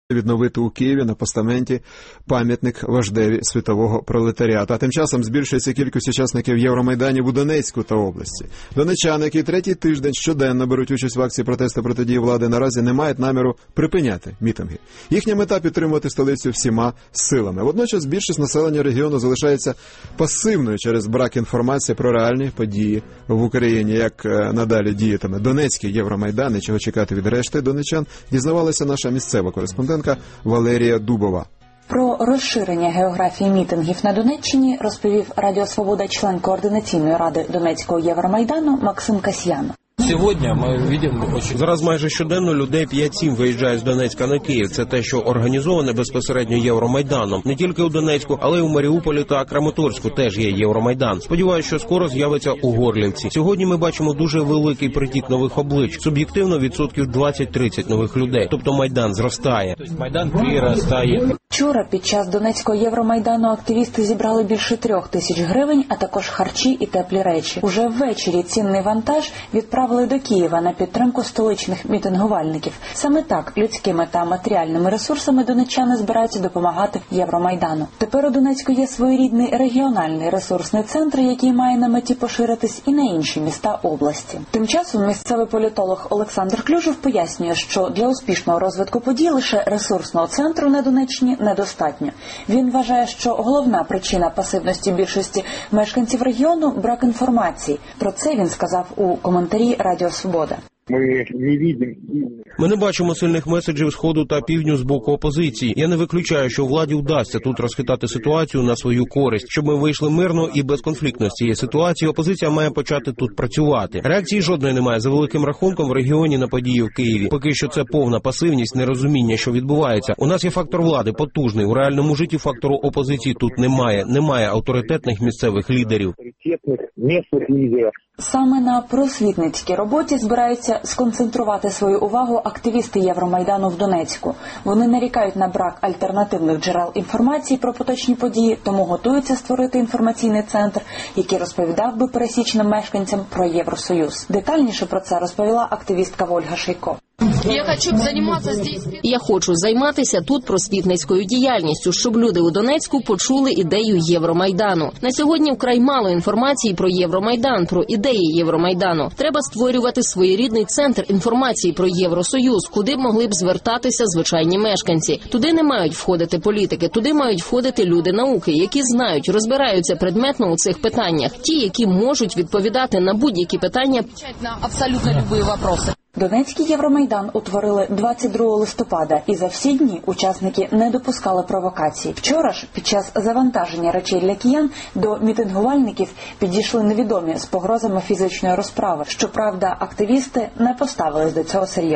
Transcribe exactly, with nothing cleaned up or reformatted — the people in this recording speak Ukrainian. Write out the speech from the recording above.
відновити у Києві на постаменті пам'ятник вождеві світового пролетаріату. А тим часом збільшується кількість учасників Євромайданів у Донецьку та області. Донеччани, які третій тиждень щоденно беруть участь в акції протесту проти дії влади, наразі не мають наміру припиняти мітинги. Їхня мета – підтримувати столицю всіма силами. Водночас більшість населення регіону залишається пасивною через брак інформації про реальні події в Україні. Як надалі діятиме Донецький Євромайдан і чого чекати від решти донеччан, дізнавалася наша місцева кореспондентка Валерія Дубова. Про розширення географії мітингів на Донеччині розповів Радіо Свобода член Координаційної ради Донецького Євромайдану Максим Касьян. Сьогодні ми бачимо... Зараз майже щоденно людей п'ять-сім виїжджає з Донецька на Київ. Це те, що організоване безпосередньо Євромайданом. Не тільки у Донецьку, але й у Маріуполі та Краматорську теж є Євромайдан. Сподіваюся, що скоро з'явиться у Горлівці. Сьогодні ми бачимо дуже великий притік нових облич. Суб'єктивно відсотків двадцять-тридцять нових людей. Тобто Майдан зростає. Майдан приростає. Вчора під час Донецького Євромайдану активісти зібрали більше трьох тисяч гривень, а також харчі і теплі речі. Уже ввечері цінний вантаж відправили до Києва на підтримку столичних мітингувальників. Саме так людськими та матеріальними ресурсами донеччани збираються допомагати Євромайдану. Тепер у Донецьку є своєрідний регіональний ресурсний центр, який має на меті поширитись і на інші міста області. Тим часом місцевий політолог Олександр Клюжев пояснює, що для успішного розвитку подій лише ресурсного центру на Донеччині недостатньо. Він вважає, що головна причина пасивності більшості мешканців регіону – брак інформації. Про це він сказав у коментарі Радіо Свобода. Ми не бачимо Ми не бачимо сильних меседжів Сходу та Півдню з боку опозиції. Я не виключаю, що владі вдасться тут розхитати ситуацію на свою користь. Щоб ми вийшли мирно і безконфліктно з цієї ситуації, опозиція має почати тут працювати. Реакції жодної немає за великим рахунком в регіоні на події в Києві. Поки що це повна пасивність, нерозуміння, що відбувається. У нас є фактор влади потужний. У реальному житті фактору опозиції тут немає. Немає авторитетних місцевих лідерів. місцевих лідерів. Саме на просвітницькій роботі збираються сконцентрувати свою увагу активісти Євромайдану в Донецьку. Вони нарікають на брак альтернативних джерел інформації про поточні події, тому готуються створити інформаційний центр, який розповідав би пересічним мешканцям про Євросоюз. Детальніше про це розповіла активістка Ольга Шейко. Я хочу займатися здесь. Я хочу займатися тут просвітницькою діяльністю, щоб люди у Донецьку почули ідею Євромайдану. На сьогодні вкрай мало інформації про Євромайдан, про ідеї Євромайдану. Треба створювати своєрідний центр інформації про Євросоюз, куди б могли б звертатися звичайні мешканці. Туди не мають входити політики, туди мають входити люди науки, які знають, розбираються предметно у цих питаннях. Ті, які можуть відповідати на будь-які питання. На абсолютно любые вопросы. Донецький Євромайдан утворили двадцять другого листопада, і за всі дні учасники не допускали провокацій. Вчора ж, під час завантаження речей для киян, до мітингувальників підійшли невідомі з погрозами фізичної розправи. Щоправда, активісти не поставились до цього серйозно.